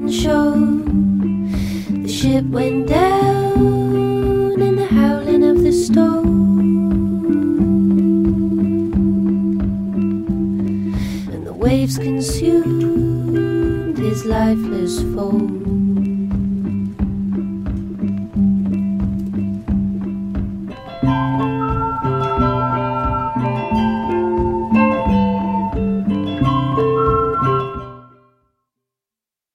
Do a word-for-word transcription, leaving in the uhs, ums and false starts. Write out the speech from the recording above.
didn't show. The ship went down in the howling of the storm, and the waves consumed his lifeless form.